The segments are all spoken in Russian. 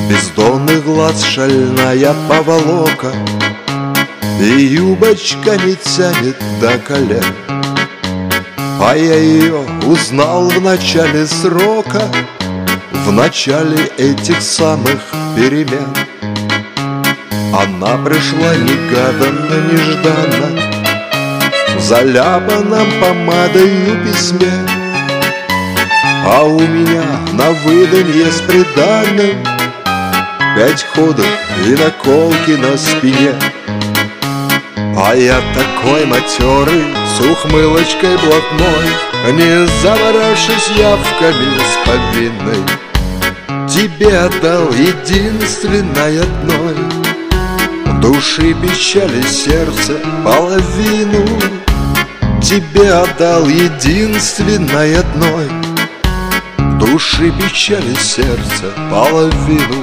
Бездонный глаз, шальная поволока, и юбочка не тянет до колен. А я ее узнал в начале срока, в начале этих самых перемен. Она пришла негаданно, нежданно, в заляпанном помадою письме. А у меня на выданье с приданым 5 ходов и наколки на спине. А я такой матерый, с ухмылочкой блатной, не заморавшись явками с повинной, тебе отдал единственной одной души, печали, сердца половину. Тебе отдал единственной одной души, печали, сердца половину.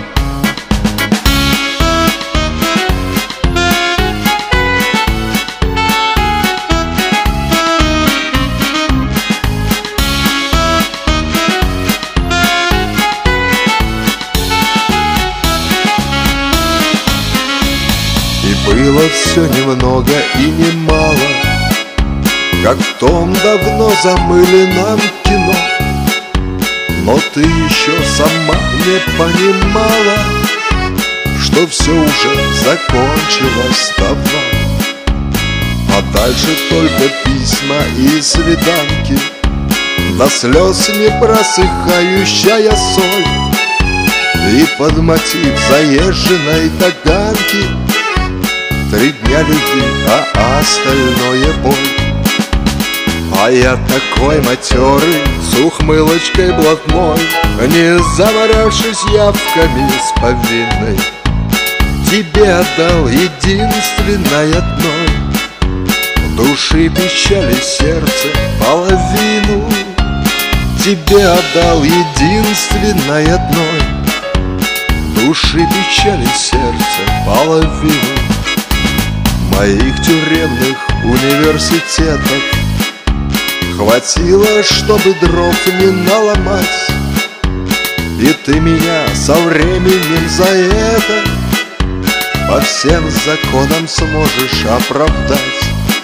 Было все немного и немало, как в том давно замыленном кино. Но ты еще сама не понимала, что все уже закончилось давно. А дальше только письма и свиданки, до слез не просыхающая соль, и под мотив заезженной таганки 3 дня любви, а остальное боль. А я такой матерый, с ухмылочкой блатной, не заморавшись явками с повинной, тебе отдал единственной одной души, печали, сердца половину. Тебе отдал единственной одной души, печали, сердца половину. Моих тюремных университетов хватило, чтобы дров не наломать, и ты меня со временем за это по всем законам сможешь оправдать.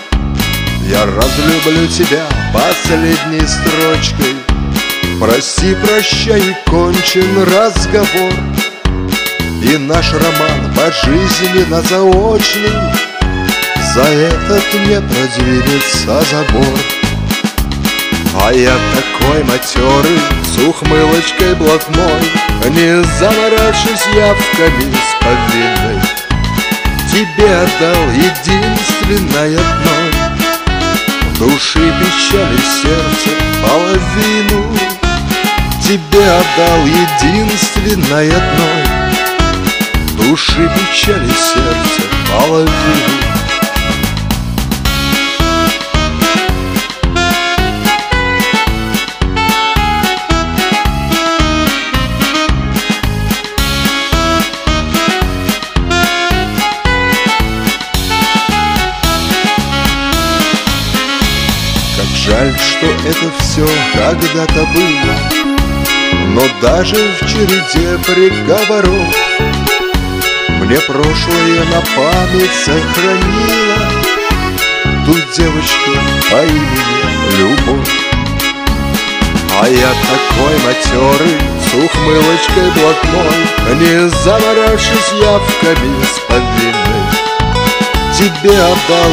Я разлюблю тебя последней строчкой, прости, прощай, и кончен разговор, и наш роман пожизненно заочный за этот не продвинется забор. А я такой матерый, с ухмылочкой блатной, не заморавшись явками с повинной, тебе отдал единственной одной души, печали, сердца половину. Тебе отдал единственной одной души, печали, сердца половину. Жаль, что это все когда-то было, но даже в череде приговоров мне прошлое на память сохранило ту девочку по имени Любовь. А я такой матерый, с ухмылочкой блатной, не заморавшись явками с повинной, тебе отдал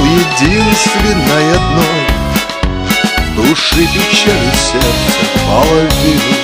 единственной одной души, печали, сердца половину.